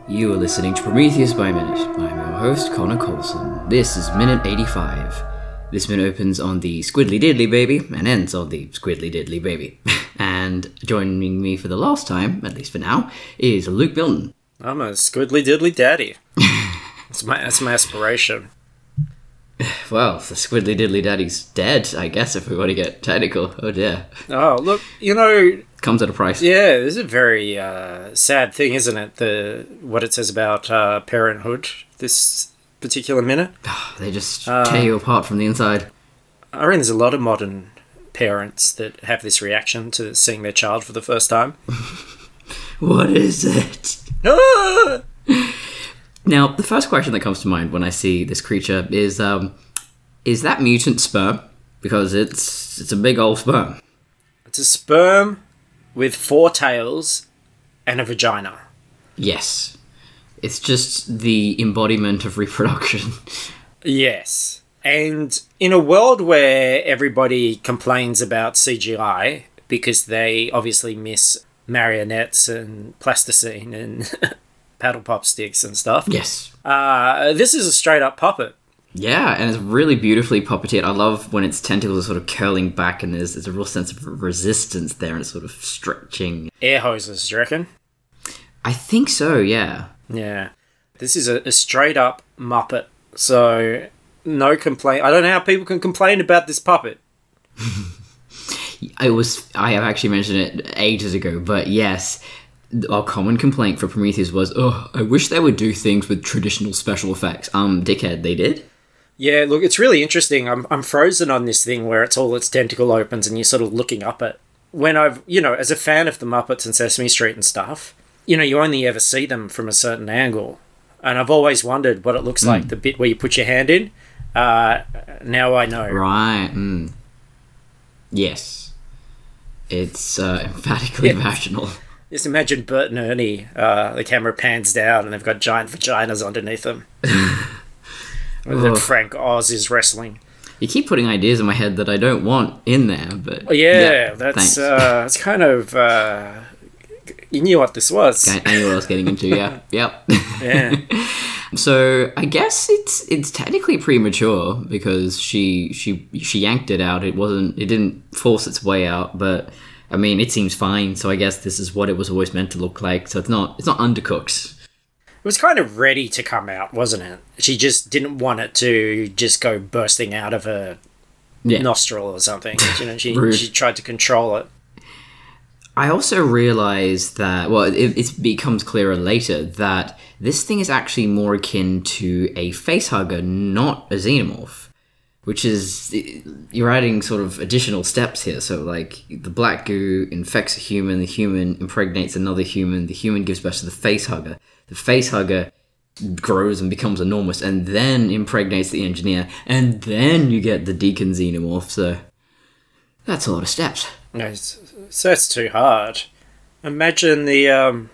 You are listening to Prometheus by Minute. I'm your host, Connor Colson. This is Minute 85. This minute opens on the Squiddly Diddly Baby and ends on the Squiddly Diddly Baby. And joining me for the last time, at least for now, is Luke Milton. I'm a Squiddly Diddly Daddy. That's my aspiration. Well, the Squiddly Diddly Daddy's dead, I guess, if we want to get technical. Oh dear. Oh, look, you know... Comes at a price. Yeah, this is a very sad thing, isn't it? What it says about parenthood, this particular minute. They just tear you apart from the inside. I reckon there's a lot of modern parents that have this reaction to seeing their child for the first time. What is it? Ah! Now, the first question that comes to mind when I see this creature is that mutant sperm? Because it's a big old sperm. It's a sperm with 4 tails and a vagina. Yes. It's just the embodiment of reproduction. Yes. And in a world where everybody complains about CGI because they obviously miss marionettes and plasticine and paddle pop sticks and stuff. Yes. This is a straight up puppet. Yeah, and it's really beautifully puppeteered. I love when its tentacles are sort of curling back and there's a real sense of resistance there and it's sort of stretching. Air hoses, do you reckon? I think so, yeah. Yeah. This is a straight up Muppet, so no complaint. I don't know how people can complain about this puppet. I have actually mentioned it ages ago, but yes, our common complaint for Prometheus was, I wish they would do things with traditional special effects. Dickhead, they did. Yeah, look, it's really interesting. I'm frozen on this thing where its tentacle opens and you're sort of looking up it. When as a fan of the Muppets and Sesame Street and stuff, you only ever see them from a certain angle. And I've always wondered what it looks like, the bit where you put your hand in. Now I know. Right. Yes. It's emphatically vaginal. Just imagine Bert and Ernie, the camera pans down and they've got giant vaginas underneath them. And then Frank Oz is wrestling. You keep putting ideas in my head that I don't want in there, but... That's kind of... you knew what this was. I knew what I was getting into, yeah. Yep. Yeah. So, I guess it's technically premature, because she yanked it out. It didn't force its way out, but... I mean, it seems fine, so I guess this is what it was always meant to look like, so it's not undercooked. It was kind of ready to come out, wasn't it? She just didn't want it to just go bursting out of her nostril or something. She tried to control it. I also realised that, it becomes clearer later, that this thing is actually more akin to a facehugger, not a xenomorph. Which is, you're adding sort of additional steps here. So, like, the black goo infects a human, the human impregnates another human, the human gives birth to the facehugger. The facehugger grows and becomes enormous, and then impregnates the engineer, and then you get the Deacon xenomorph, so that's a lot of steps. No, so that's too hard. Imagine the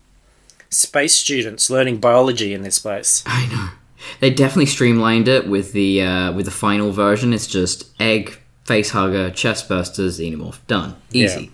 space students learning biology in this place. I know. They definitely streamlined it with the final version. It's just egg, facehugger, chestburster, xenomorph. Done. Easy.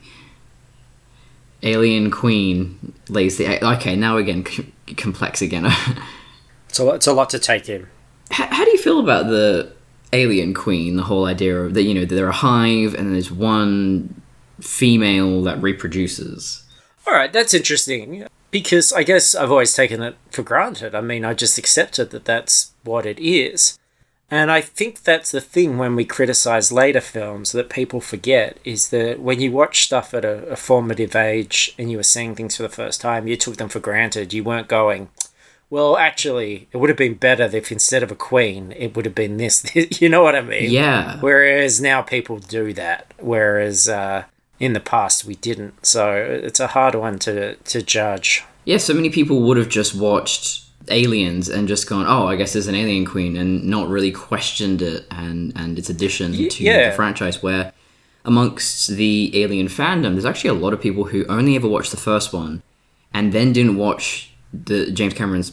Yeah. Alien queen lays the egg. Okay, now again, complex again. It's a lot to take in. How do you feel about the alien queen? The whole idea of that, they're a hive and there's one female that reproduces. All right, that's interesting. Because I guess I've always taken it for granted. I mean, I just accepted that that's what it is. And I think that's the thing when we criticise later films that people forget, is that when you watch stuff at a formative age and you were seeing things for the first time, you took them for granted. You weren't going, well, actually, it would have been better if instead of a queen, it would have been this. You know what I mean? Yeah. Whereas now people do that. Whereas... in the past, we didn't, so it's a hard one to judge. Yeah, so many people would have just watched Aliens and just gone, I guess there's an alien queen, and not really questioned it and its addition to the franchise, where amongst the Alien fandom, there's actually a lot of people who only ever watched the first one and then didn't watch the James Cameron's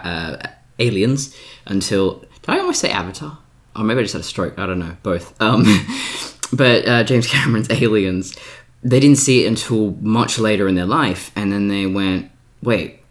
Aliens until... Did I almost say Avatar? Or maybe I just had a stroke, I don't know, both. But James Cameron's Aliens, they didn't see it until much later in their life, and then they went, wait,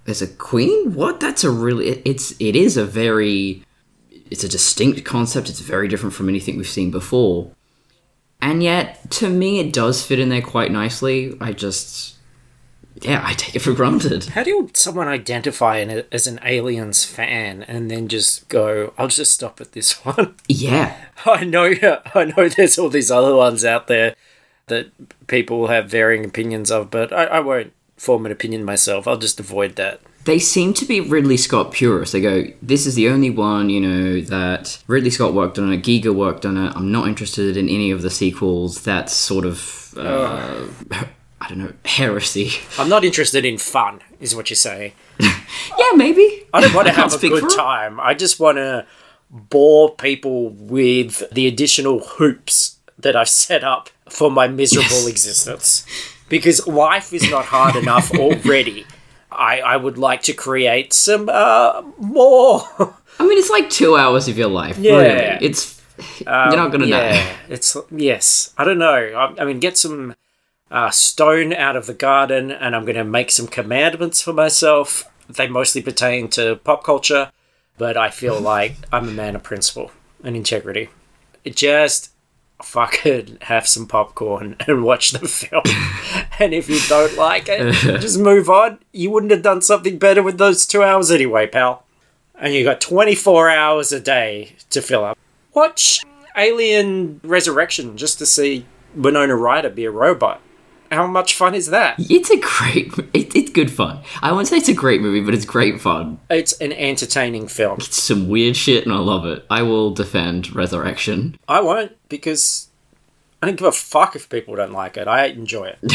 There's a queen? What? That's a really... It is a very... It's a distinct concept. It's very different from anything we've seen before. And yet, to me, it does fit in there quite nicely. I take it for granted. How do someone identify as an Aliens fan and then just go, I'll just stop at this one? Yeah. I know there's all these other ones out there that people have varying opinions of, but I won't form an opinion myself. I'll just avoid that. They seem to be Ridley Scott purists. They go, this is the only one, that Ridley Scott worked on it, Giger worked on it. I'm not interested in any of the sequels. That's sort of, I don't know, heresy. I'm not interested in fun, is what you're saying. Yeah, maybe. I don't want to have a good time. I just want to bore people with the additional hoops that I've set up for my miserable existence. Because life is not hard enough already. I would like to create some more. I mean, it's like 2 hours of your life. Yeah. Really. It's you're not gonna know. Yes. I don't know. I mean, get some stone out of the garden, and I'm gonna make some commandments for myself. They mostly pertain to pop culture, but I feel like I'm a man of principle and integrity. Just fucking have some popcorn and watch the film. And if you don't like it, just move on. You wouldn't have done something better with those 2 hours anyway, pal. And you got 24 hours a day to fill up. Watch Alien Resurrection just to see Winona Ryder be a robot. How much fun is that? It's it's good fun. I won't say it's a great movie, but it's great fun. It's an entertaining film. It's some weird shit and I love it. I will defend Resurrection. I won't, because I don't give a fuck if people don't like it. I enjoy it.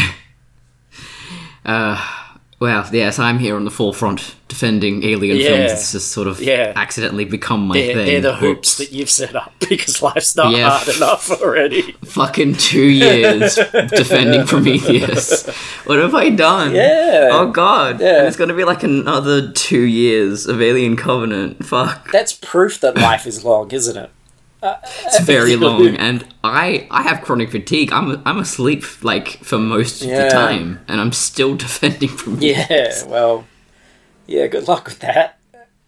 Well, yes, I'm here on the forefront defending Alien films. It's just sort of accidentally become my thing. They're the hoops that you've set up because life's not hard enough already. Fucking 2 years defending Prometheus. What have I done? Yeah. Oh, God. Yeah. And it's going to be like another 2 years of Alien Covenant. Fuck. That's proof that life is long, isn't it? It's very long, and I have chronic fatigue. I'm asleep for most of the time, and I'm still defending Prometheus. Yeah, well, good luck with that.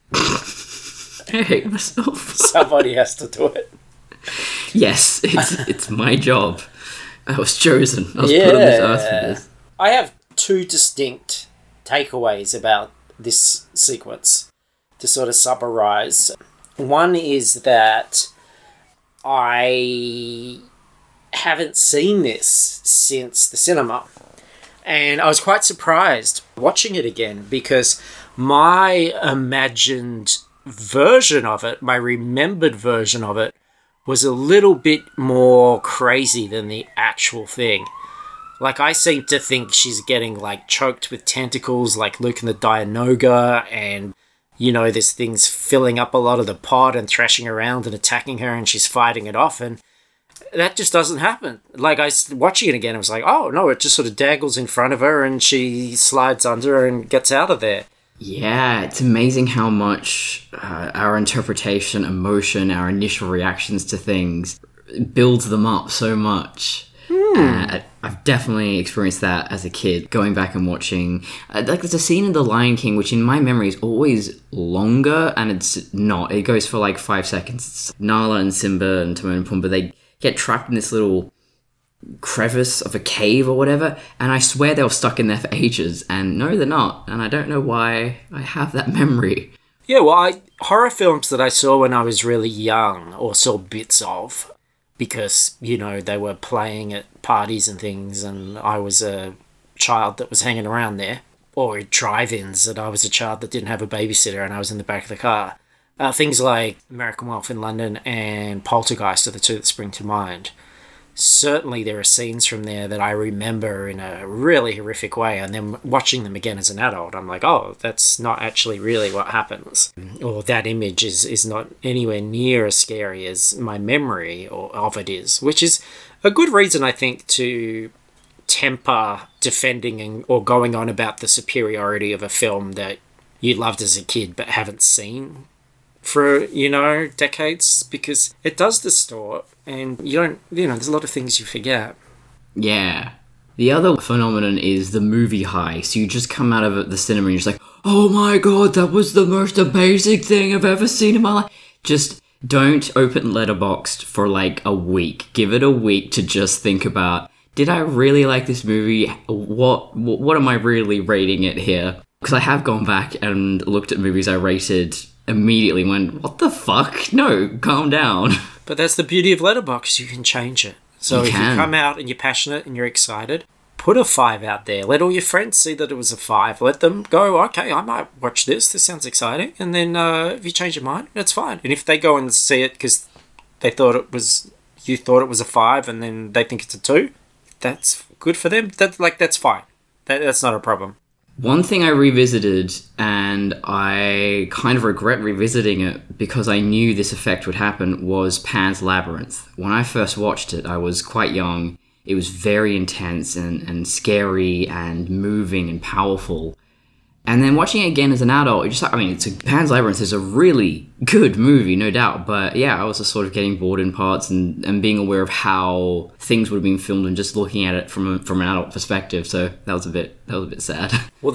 I hate myself. Somebody has to do it. Yes, it's my job. I was chosen. I was put on this earth for this. I have two distinct takeaways about this sequence to sort of summarize. One is that I haven't seen this since the cinema, and I was quite surprised watching it again because my imagined version of it, my remembered version of it, was a little bit more crazy than the actual thing. Like, I seem to think she's getting, choked with tentacles like Luke and the Dianoga, and this thing's filling up a lot of the pod and thrashing around and attacking her, and she's fighting it off, and that just doesn't happen. Watching it again, I was like, oh, no, it just sort of daggles in front of her, and she slides under and gets out of there. Yeah, it's amazing how much our interpretation, emotion, our initial reactions to things builds them up so much. I've definitely experienced that as a kid, going back and watching. There's a scene in The Lion King, which in my memory is always longer, and it's not. It goes for 5 seconds. It's Nala and Simba and Timon and Pumbaa, they get trapped in this little crevice of a cave or whatever, and I swear they were stuck in there for ages, and no, they're not, and I don't know why I have that memory. Yeah, well, horror films that I saw when I was really young, or saw bits of, because, they were playing at parties and things, and I was a child that was hanging around there, or at drive-ins, and I was a child that didn't have a babysitter and I was in the back of the car. Things like American Werewolf in London and Poltergeist are the two that spring to mind. Certainly there are scenes from there that I remember in a really horrific way, and then watching them again as an adult, I'm like, oh, that's not actually really what happens. Or that image is not anywhere near as scary as my memory of it is, which is a good reason, I think, to temper defending or going on about the superiority of a film that you loved as a kid but haven't seen for, decades, because it does distort, and there's a lot of things you forget. Yeah. The other phenomenon is the movie high. So you just come out of the cinema and you're just like, oh my god, that was the most amazing thing I've ever seen in my life. Just don't open Letterboxd for like a week. Give it a week to just think about, did I really like this movie? What am I really rating it here? Because I have gone back and looked at movies I rated immediately and went, what the fuck? No, calm down. But that's the beauty of Letterboxd. You can change it. So if you can. come out and you're passionate and you're excited, put a 5 out there. Let all your friends see that it was a 5. Let them go, okay, I might watch this. This sounds exciting. And then if you change your mind, that's fine. And if they go and see it because they thought it was, you thought it was a 5 and then they think it's a 2, that's good for them. That's fine. That's not a problem. One thing I revisited, and I kind of regret revisiting it because I knew this effect would happen, was Pan's Labyrinth. When I first watched it, I was quite young. It was very intense and scary and moving and powerful. And then watching it again as an adult, Pan's Labyrinth is a really good movie, no doubt. But yeah, I was just sort of getting bored in parts and being aware of how things would have been filmed and just looking at it from an adult perspective. So that was a bit sad. Well,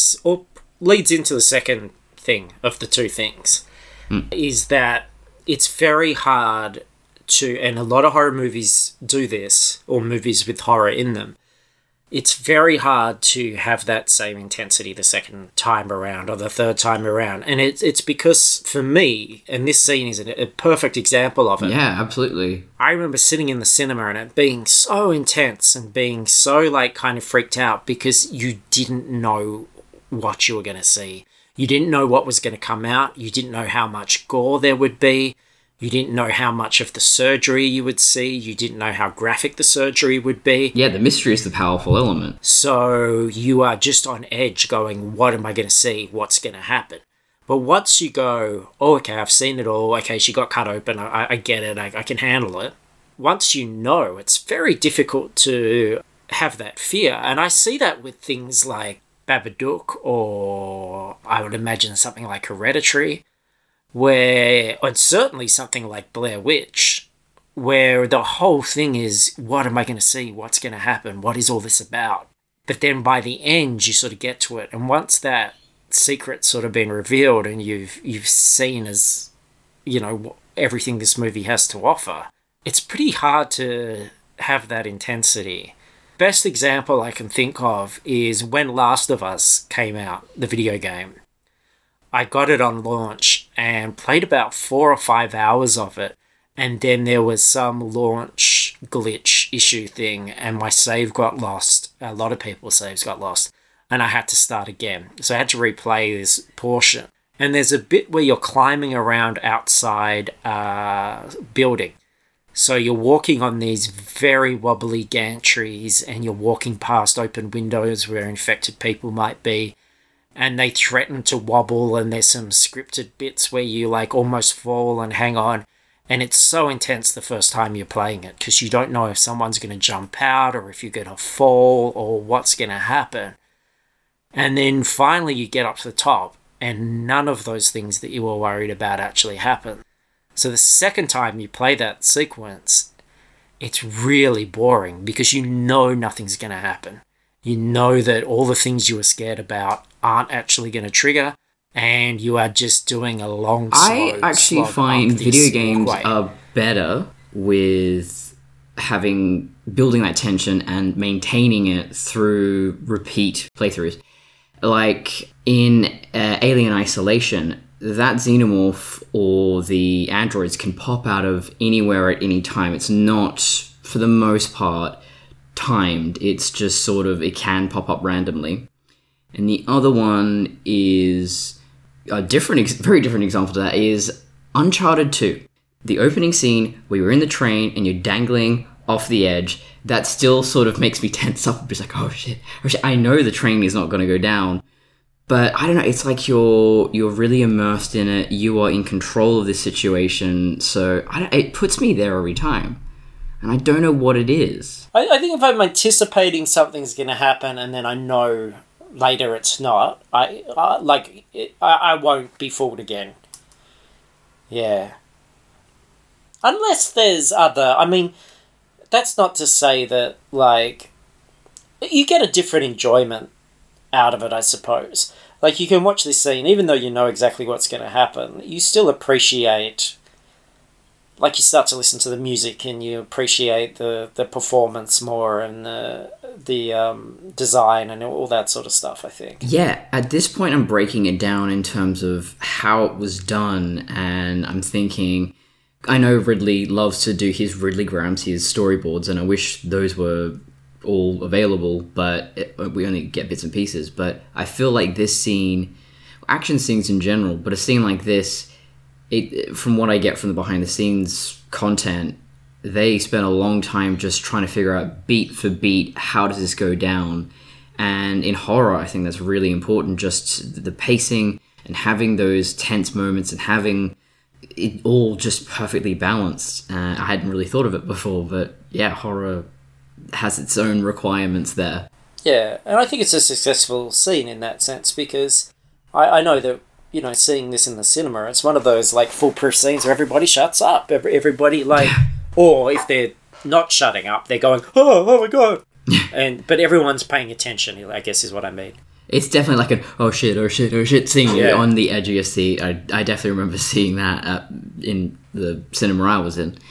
leads into the second thing of the two things, is that it's very hard to, and a lot of horror movies do this, or movies with horror in them, it's very hard to have that same intensity the second time around or the third time around. And it's because, for me, and this scene is a perfect example of it. Yeah, absolutely. I remember sitting in the cinema and it being so intense and being so, like, kind of freaked out because you didn't know what you were going to see. You didn't know what was going to come out. You didn't know how much gore there would be. You didn't know how much of the surgery you would see. You didn't know how graphic the surgery would be. Yeah, the mystery is the powerful element. So you are just on edge going, what am I going to see? What's going to happen? But once you go, oh, okay, I've seen it all. Okay, she got cut open. I get it. I can handle it. Once you know, it's very difficult to have that fear. And I see that with things like Babadook, or I would imagine something like Hereditary, and certainly something like Blair Witch, where the whole thing is, what am I going to see? What's going to happen? What is all this about? But then by the end, you sort of get to it. And once that secret's sort of been revealed and you've seen as, you know, everything this movie has to offer, it's pretty hard to have that intensity. Best example I can think of is when Last of Us came out, the video game. I got it on launch and played about 4 or 5 hours of it, and then there was some launch glitch issue thing and my save got lost. A lot of people's saves got lost and I had to start again. So I had to replay this portion. And there's a bit where you're climbing around outside building. So you're walking on these very wobbly gantries and you're walking past open windows where infected people might be. And they threaten to wobble, and there's some scripted bits where you like almost fall and hang on. And it's so intense the first time you're playing it because you don't know if someone's going to jump out or if you're going to fall or what's going to happen. And then finally you get up to the top and none of those things that you were worried about actually happen. So the second time you play that sequence, it's really boring because you know nothing's going to happen. You know that all the things you were scared about aren't actually going to trigger, and you are just doing a long I actually find video games are better with building that tension and maintaining it through repeat playthroughs. Like in Alien Isolation, that xenomorph or the androids can pop out of anywhere at any time. It's not, for the most part, timed. It's just sort of, it can pop up randomly. And the other one is very different example to that is Uncharted 2. The opening scene where you're in the train and you're dangling off the edge, that still sort of makes me tense up. It's like, oh shit. I know the train is not going to go down, but I don't know. It's like you're really immersed in it. You are in control of this situation. So it puts me there every time. And I don't know what it is. I think if I'm anticipating something's going to happen and then I know later it's not, I won't be fooled again. Yeah. Unless there's other... I mean, that's not to say that, like... You get a different enjoyment out of it, I suppose. Like, you can watch this scene, even though you know exactly what's going to happen, you still appreciate... Like, you start to listen to the music and you appreciate the performance more and the design and all that sort of stuff, I think. Yeah, at this point I'm breaking it down in terms of how it was done, and I'm thinking... I know Ridley loves to do his Ridley Grahams, his storyboards, and I wish those were all available, but we only get bits and pieces. But I feel like this scene, action scenes in general, but a scene like this... from what I get from the behind-the-scenes content, they spent a long time just trying to figure out beat for beat, how does this go down? And in horror, I think that's really important, just the pacing and having those tense moments and having it all just perfectly balanced. I hadn't really thought of it before, but yeah, horror has its own requirements there. Yeah, and I think it's a successful scene in that sense, because I know that, you know, seeing this in the cinema, it's one of those, like, foolproof scenes where everybody shuts up. Everybody, like... Or if they're not shutting up, they're going, oh my God. But everyone's paying attention, I guess is what I mean. It's definitely like an, oh shit scene on the edge of your seat. I definitely remember seeing that in the cinema I was in.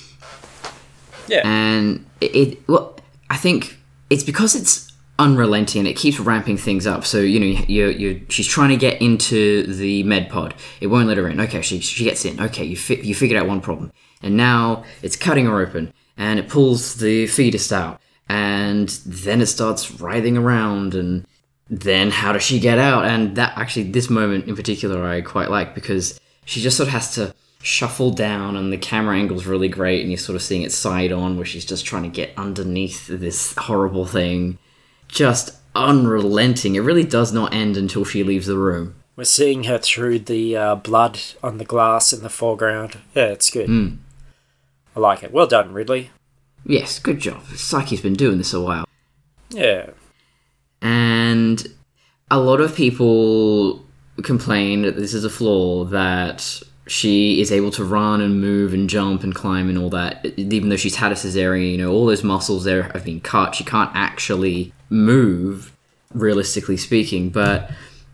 Yeah. And I think it's because it's unrelenting and it keeps ramping things up. So, you know, she's trying to get into the med pod. It won't let her in. Okay, she gets in. Okay, you figured out one problem. And now it's cutting her open and it pulls the fetus out. And then it starts writhing around, and then how does she get out? And that actually, this moment in particular, I quite like, because she just sort of has to shuffle down, and the camera angle's really great, and you're sort of seeing it side on, where she's just trying to get underneath this horrible thing. Just unrelenting. It really does not end until she leaves the room. We're seeing her through the blood on the glass in the foreground. Yeah, it's good. I like it. Well done, Ridley. Yes, good job. Psyche's been doing this a while. Yeah. And a lot of people complain that this is a flaw, that she is able to run and move and jump and climb and all that, even though she's had a cesarean, you know, all those muscles there have been cut. She can't actually move, realistically speaking, but...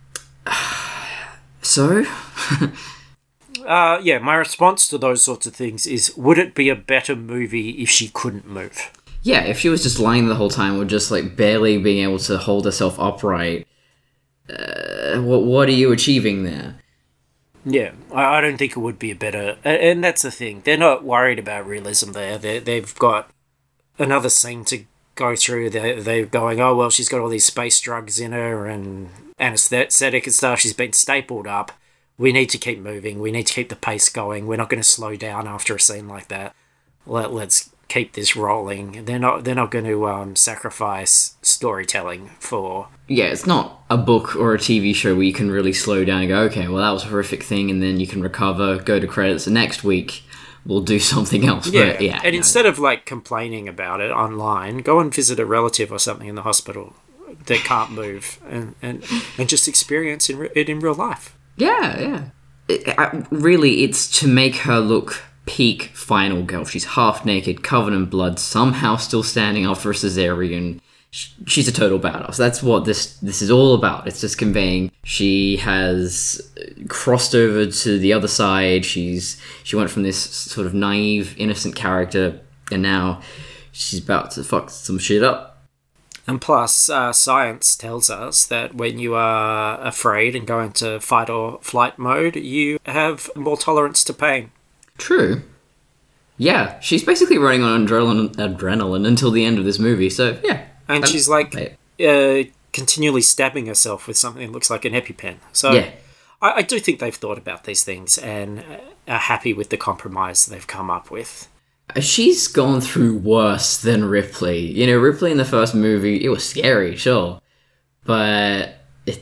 So? Yeah, my response to those sorts of things is, would it be a better movie if she couldn't move? Yeah, if she was just lying the whole time or just, like, barely being able to hold herself upright, what are you achieving there? Yeah, I don't think it would be a better... And that's the thing. They're not worried about realism there. They've got another scene to go through. They're going, oh, well, she's got all these space drugs in her and anesthetic and stuff. She's been stapled up. We need to keep moving. We need to keep the pace going. We're not going to slow down after a scene like that. Let's keep this rolling. They're not going to sacrifice storytelling for... Yeah, it's not a book or a TV show where you can really slow down and go, okay, well, that was a horrific thing, and then you can recover, go to credits, and next week we'll do something else. Yeah, but, yeah, and instead of, like, complaining about it online, go and visit a relative or something in the hospital that can't move and just experience it in real life. Yeah. Really, it's to make her look peak Final Girl. She's half naked, covered in blood, somehow still standing after a cesarean. She's a total badass. That's what this is all about. It's just conveying she has crossed over to the other side. She went from this sort of naive, innocent character, and now she's about to fuck some shit up. And plus, science tells us that when you are afraid and go into fight or flight mode, you have more tolerance to pain. True. Yeah, she's basically running on adrenaline until the end of this movie, so yeah. And she's like continually stabbing herself with something that looks like an EpiPen. So yeah. I do think they've thought about these things and are happy with the compromise they've come up with. She's gone through worse than Ripley. You know, Ripley in the first movie, it was scary, sure. But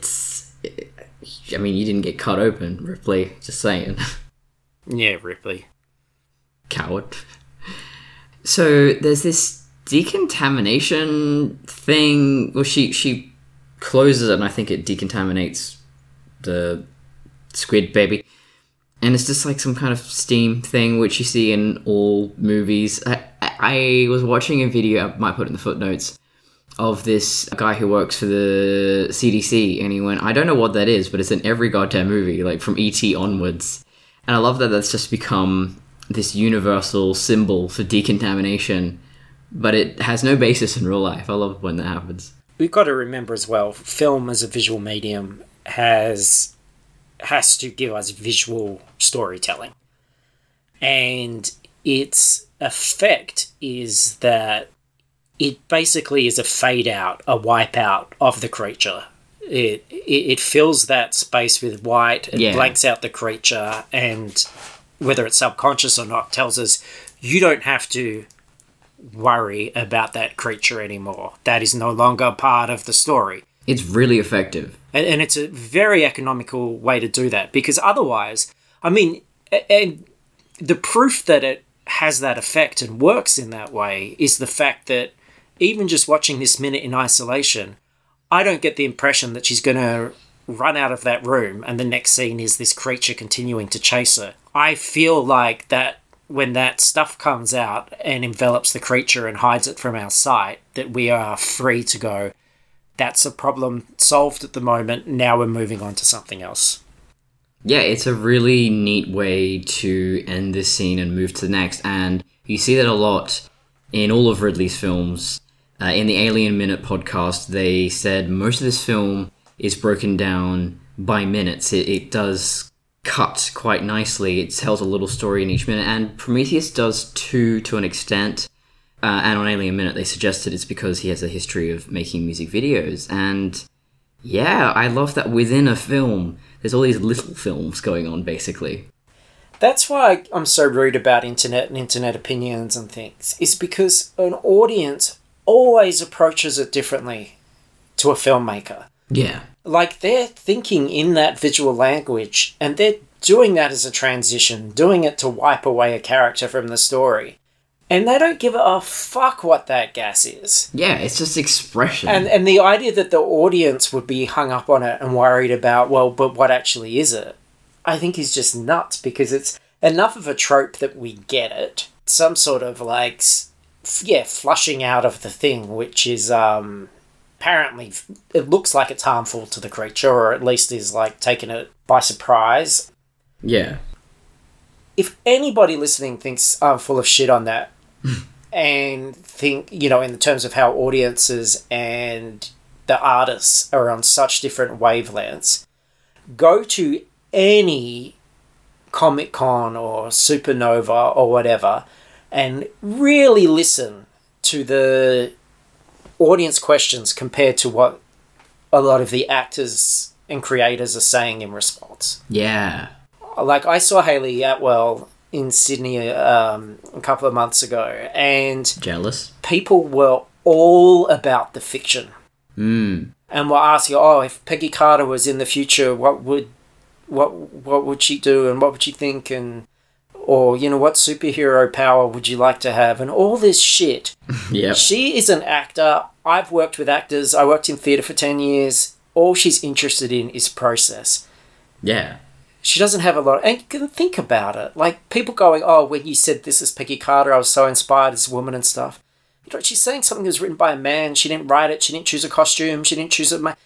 I mean, you didn't get cut open, Ripley, just saying. Yeah, Ripley. Coward. So there's this decontamination thing. Well, she closes it, and I think it decontaminates the squid baby. And it's just like some kind of steam thing, which you see in all movies. I was watching a video, I might put it in the footnotes, of this guy who works for the CDC, and he went, I don't know what that is, but it's in every goddamn movie, like from E.T. onwards. And I love that that's just become this universal symbol for decontamination, but it has no basis in real life. I love when that happens. We've got to remember as well, film as a visual medium has to give us visual storytelling. And its effect is that it basically is a fade out, a wipe out of the creature. It fills that space with white, it blanks out the creature, and whether it's subconscious or not, tells us you don't have to worry about that creature anymore. That is no longer part of the story. It's really effective. And it's a very economical way to do that, because otherwise, I mean, and the proof that it has that effect and works in that way is the fact that even just watching this minute in isolation, I don't get the impression that she's going to run out of that room and the next scene is this creature continuing to chase her. I feel like that when that stuff comes out and envelops the creature and hides it from our sight, that we are free to go, that's a problem solved at the moment, now we're moving on to something else. Yeah, it's a really neat way to end this scene and move to the next, and you see that a lot in all of Ridley's films. In the Alien Minute podcast, they said most of this film is broken down by minutes. It does cut quite nicely. It tells a little story in each minute, and Prometheus does too, to an extent. And on Alien Minute, they suggested it's because he has a history of making music videos. And yeah, I love that within a film, there's all these little films going on, basically. That's why I'm so rude about internet and internet opinions and things, is because an audience always approaches it differently to a filmmaker. Yeah. Like, they're thinking in that visual language, and they're doing that as a transition, doing it to wipe away a character from the story. And they don't give a fuck what that gas is. Yeah, it's just expression. And the idea that the audience would be hung up on it and worried about, well, but what actually is it, I think is just nuts, because it's enough of a trope that we get it. Some sort of, like, flushing out of the thing, which is, apparently, it looks like it's harmful to the creature, or at least is, like, taking it by surprise. Yeah. If anybody listening thinks I'm full of shit on that, and think, in the terms of how audiences and the artists are on such different wavelengths, go to any Comic-Con or Supernova or whatever and really listen to the audience questions compared to what a lot of the actors and creators are saying in response. Yeah. Like, I saw Hayley Atwell in Sydney a couple of months ago, and jealous. People were all about the fiction. And were asking, if Peggy Carter was in the future, what would she do, and what would she think, and or what superhero power would you like to have, and all this shit. Yeah. She is an actor. I've worked with actors. I worked in theatre for 10 years. All she's interested in is process. Yeah. She doesn't have a lot. And you can think about it. Like, people going, when you said this is Peggy Carter, I was so inspired as a woman and stuff. She's saying something that was written by a man. She didn't write it. She didn't choose a costume. She didn't choose a...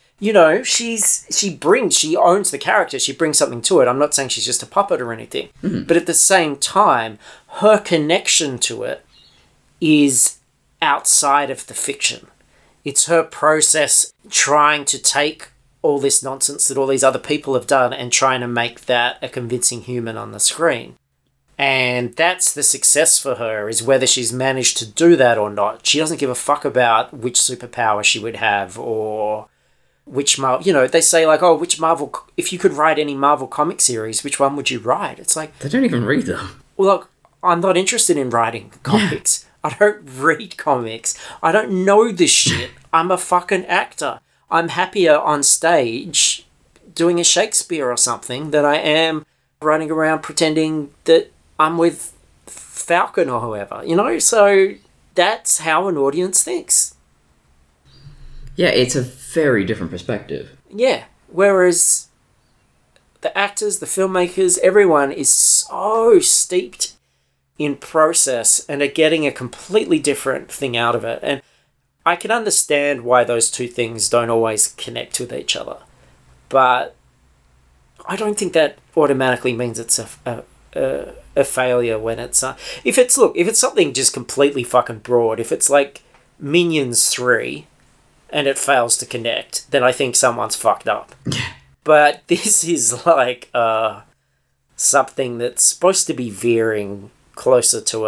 she owns the character. She brings something to it. I'm not saying she's just a puppet or anything. Mm-hmm. But at the same time, her connection to it is outside of the fiction. It's her process trying to take all this nonsense that all these other people have done and trying to make that a convincing human on the screen. And that's the success for her, is whether she's managed to do that or not. She doesn't give a fuck about which superpower she would have, or which Marvel... they say, like, which Marvel... If you could write any Marvel comic series, which one would you write? It's like... They don't even read them. Well, look, I'm not interested in writing comics. Yeah. I don't read comics. I don't know this shit. I'm a fucking actor. I'm happier on stage doing a Shakespeare or something than I am running around pretending that I'm with Falcon or whoever, So that's how an audience thinks. Yeah, it's a very different perspective. Yeah, whereas the actors, the filmmakers, everyone is so steeped in process and are getting a completely different thing out of it. And I can understand why those two things don't always connect with each other, but I don't think that automatically means it's a failure when it's if it's something just completely fucking broad, if it's like Minions 3 and it fails to connect, then I think someone's fucked up. But this is like something that's supposed to be veering closer to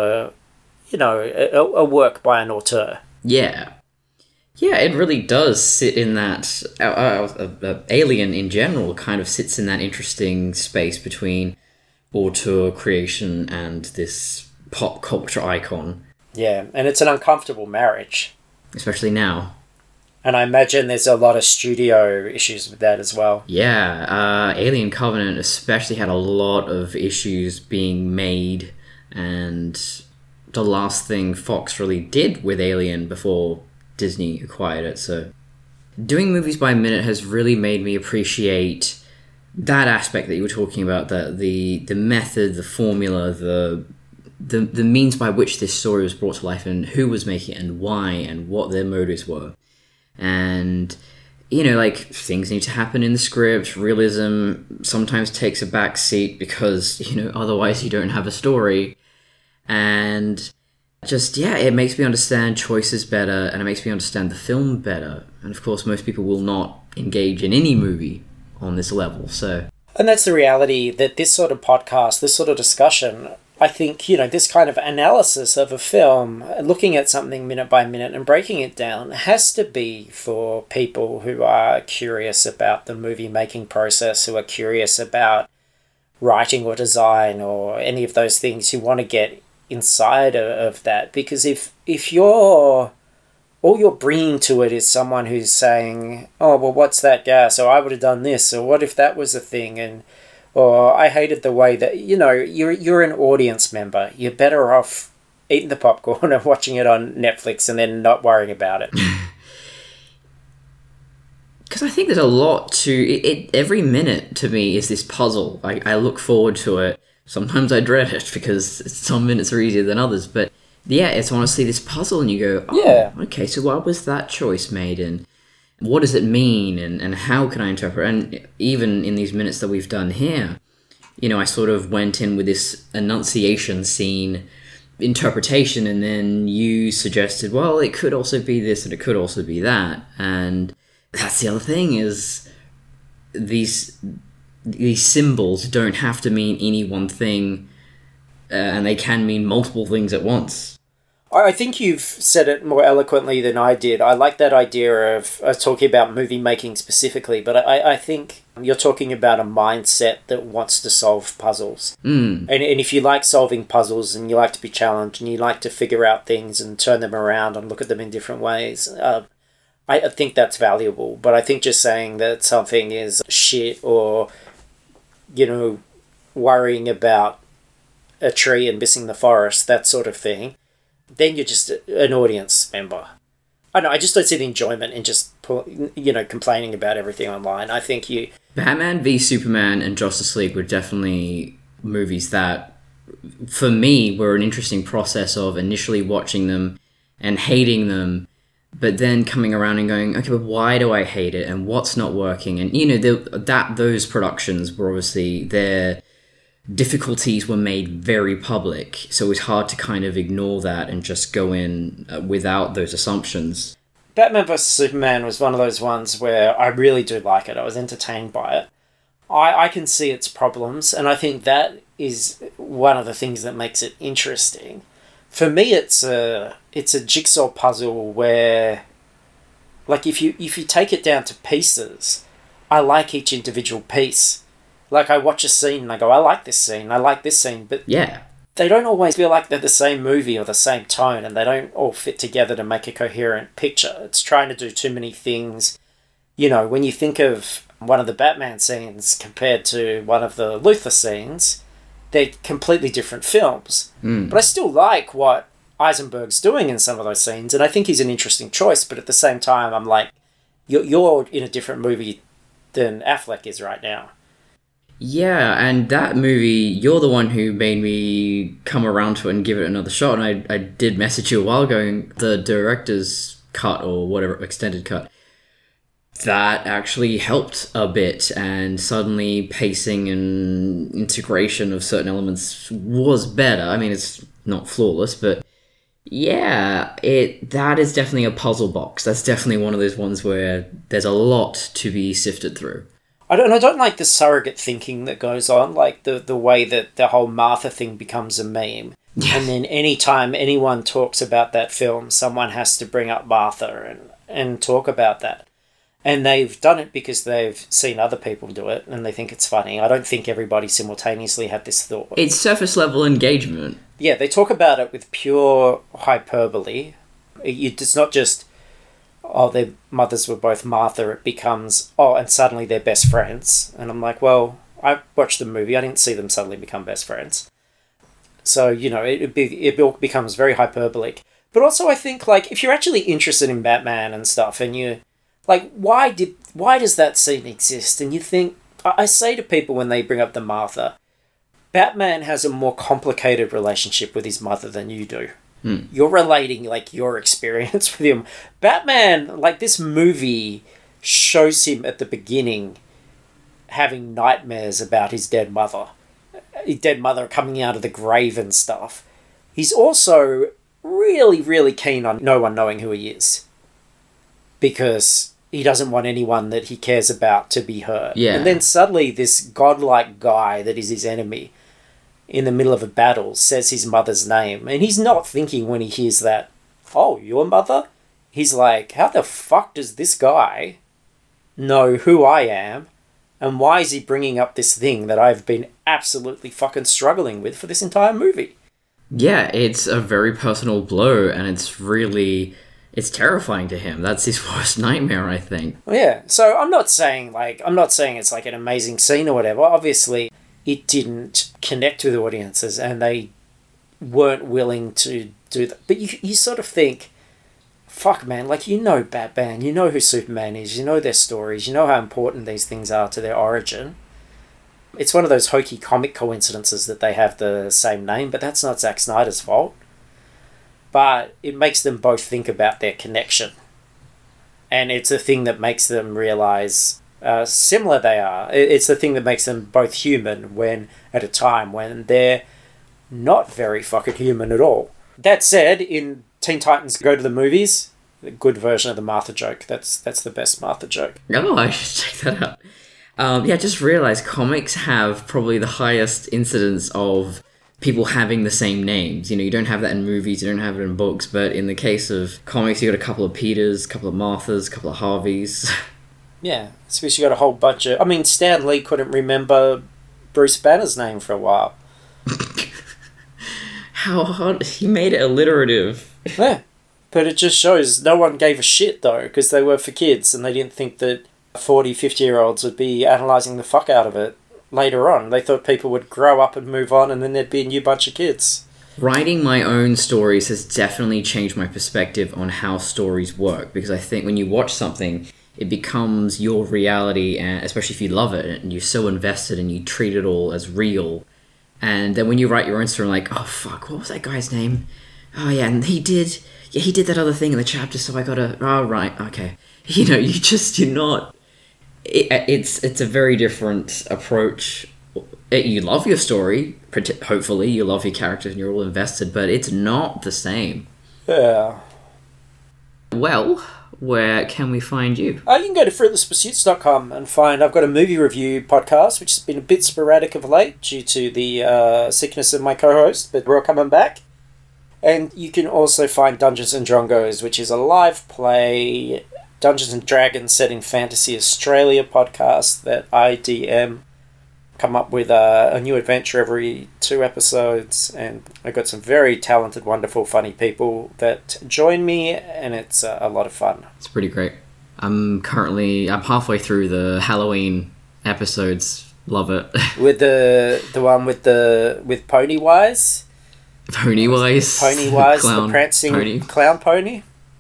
a work by an auteur. Yeah. Yeah, it really does sit in that... Alien in general kind of sits in that interesting space between auteur creation and this pop culture icon. Yeah, and it's an uncomfortable marriage. Especially now. And I imagine there's a lot of studio issues with that as well. Yeah, Alien Covenant especially had a lot of issues being made, and the last thing Fox really did with Alien before Disney acquired it. So doing movies by minute has really made me appreciate that aspect that you were talking about, the method, the formula, the means by which this story was brought to life, and who was making it and why and what their motives were. And like, things need to happen in the script. Realism sometimes takes a back seat because otherwise you don't have a story. And just, it makes me understand choices better, and it makes me understand the film better. And of course, most people will not engage in any movie on this level, so... And that's the reality, that this sort of podcast, this sort of discussion, I think, this kind of analysis of a film, looking at something minute by minute and breaking it down, has to be for people who are curious about the movie-making process, who are curious about writing or design or any of those things, who want to get inside of that. Because if all you're bringing to it is someone who's saying, oh, well, what's that gas? Or I would have done this, or what if that was a thing? Or I hated the way that, you're an audience member. You're better off eating the popcorn and watching it on Netflix and then not worrying about it. Because I think there's a lot to it. Every minute to me is this puzzle. I look forward to it. Sometimes I dread it because some minutes are easier than others. But yeah, it's honestly this puzzle, and you go, oh, yeah, okay, so why was that choice made? And what does it mean? And how can I interpret? And even in these minutes that we've done here, I sort of went in with this Annunciation scene interpretation, and then you suggested, well, it could also be this and it could also be that. And that's the other thing, is these symbols don't have to mean any one thing, and they can mean multiple things at once. I think you've said it more eloquently than I did. I like that idea of talking about movie making specifically, but I think you're talking about a mindset that wants to solve puzzles. And if you like solving puzzles, and you like to be challenged, and you like to figure out things and turn them around and look at them in different ways, I think that's valuable. But I think just saying that something is shit, or worrying about a tree and missing the forest, that sort of thing, then you're just an audience member. I know, I just don't see the enjoyment in just, complaining about everything online. I think Batman v Superman and Justice League were definitely movies that, for me, were an interesting process of initially watching them and hating them, but then coming around and going, okay, but why do I hate it, and what's not working? And, those productions were obviously, their difficulties were made very public, so it was hard to kind of ignore that and just go in without those assumptions. Batman vs Superman was one of those ones where I really do like it. I was entertained by it. I can see its problems, and I think that is one of the things that makes it interesting. For me, it's a jigsaw puzzle where, like, if you take it down to pieces, I like each individual piece. Like, I watch a scene and I go, I like this scene, but yeah, they don't always feel like they're the same movie or the same tone, and they don't all fit together to make a coherent picture. It's trying to do too many things. When you think of one of the Batman scenes compared to one of the Luthor scenes, they're completely different films. But I still like what Eisenberg's doing in some of those scenes, and I think he's an interesting choice, but at the same time, I'm like, you're in a different movie than Affleck is right now. Yeah, and that movie, you're the one who made me come around to it and give it another shot, and I did message you a while ago, the director's cut or whatever extended cut, that actually helped a bit, and suddenly pacing and integration of certain elements was better. I mean, it's not flawless, but yeah, that is definitely a puzzle box. That's definitely one of those ones where there's a lot to be sifted through. I don't like the surrogate thinking that goes on, like the way that the whole Martha thing becomes a meme. Yeah. And then anytime anyone talks about that film, someone has to bring up Martha and talk about that. And they've done it because they've seen other people do it and they think it's funny. I don't think everybody simultaneously had this thought. It's surface level engagement. Yeah, they talk about it with pure hyperbole. It's not just, oh, their mothers were both Martha. It becomes, oh, and suddenly they're best friends. And I'm like, well, I watched the movie. I didn't see them suddenly become best friends. So, it all becomes very hyperbolic. But also I think, like, if you're actually interested in Batman and stuff and you... Like, why does that scene exist? And you think... I say to people when they bring up the Martha, Batman has a more complicated relationship with his mother than you do. You're relating, like, your experience with him. Batman, like, this movie shows him at the beginning having nightmares about his dead mother. His dead mother coming out of the grave and stuff. He's also really, really keen on no one knowing who he is. Because he doesn't want anyone that he cares about to be hurt. Yeah. And then suddenly this godlike guy that is his enemy in the middle of a battle says his mother's name. And he's not thinking when he hears that, oh, your mother? He's like, how the fuck does this guy know who I am? And why is he bringing up this thing that I've been absolutely fucking struggling with for this entire movie? Yeah, it's a very personal blow, and it's terrifying to him. That's his worst nightmare, I think. Yeah, so I'm not saying it's like an amazing scene or whatever. Obviously, it didn't connect with audiences, and they weren't willing to do that. But you sort of think, fuck, man, like, you know Batman, you know who Superman is, you know their stories, you know how important these things are to their origin. It's one of those hokey comic coincidences that they have the same name, but that's not Zack Snyder's fault. But it makes them both think about their connection. And it's a thing that makes them realise similar they are. It's the thing that makes them both human when at a time when they're not very fucking human at all. That said, in Teen Titans Go to the Movies, the good version of the Martha joke. That's the best Martha joke. Oh, I should check that out. I just realised comics have probably the highest incidence of people having the same names. You don't have that in movies, you don't have it in books, but in the case of comics, you got a couple of Peters, a couple of Marthas, a couple of Harveys. Yeah, especially you got a whole bunch of... I mean, Stan Lee couldn't remember Bruce Banner's name for a while. How hard... He made it alliterative. Yeah, but it just shows no one gave a shit, though, because they were for kids, and they didn't think that 40, 50-year-olds would be analysing the fuck out of it later on. They thought people would grow up and move on, and then there'd be a new bunch of kids. Writing my own stories has definitely changed my perspective on how stories work, because I think when you watch something, it becomes your reality, and especially if you love it, and you're so invested and you treat it all as real. And then when you write your own story, like, oh fuck, what was that guy's name? Oh yeah, and he did that other thing in the chapter, so I gotta, oh right, okay. You're not... It's a very different approach. You love your story, hopefully, you love your characters and you're all invested, but it's not the same. Yeah. Well, where can we find you? You can go to fruitlesspursuits.com and find I've got a movie review podcast, which has been a bit sporadic of late due to the sickness of my co-host, but we're coming back. And you can also find Dungeons and Drongos, which is a live play Dungeons and Dragons set in Fantasy Australia podcast that I DM. Come up with a new adventure every 2 episodes, and I've got some very talented, wonderful, funny people that join me, and it's a lot of fun. It's pretty great. I'm halfway through the Halloween episodes. Love it. With the one with Pennywise? Pennywise, the prancing pony. Clown pony.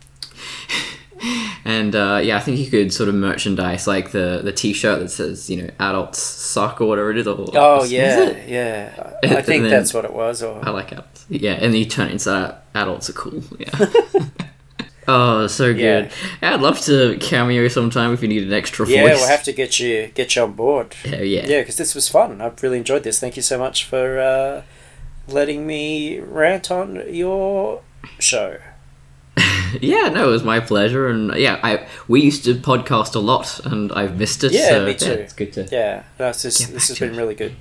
And I think you could sort of merchandise like the T-shirt that says adults suck or whatever it is. Yeah. I think that's what it was. Or I like adults. Yeah, and then you turn it into adults are cool. Yeah. Oh, so good. Yeah. I'd love to cameo sometime if you need an extra voice. Yeah, we'll have to get you on board. Yeah. Yeah, because this was fun. I've really enjoyed this. Thank you so much for letting me rant on your show. Yeah, no, it was my pleasure, and we used to podcast a lot, and I've missed it. Yeah, so, me too. it's good to. Yeah, no, this has been really good.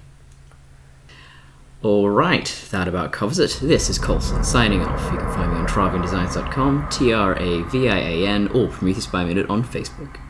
All right, that about covers it. This is Colson signing off. You can find me on traviandesigns.com, TRAVIAN, or Prometheus by Minute on Facebook.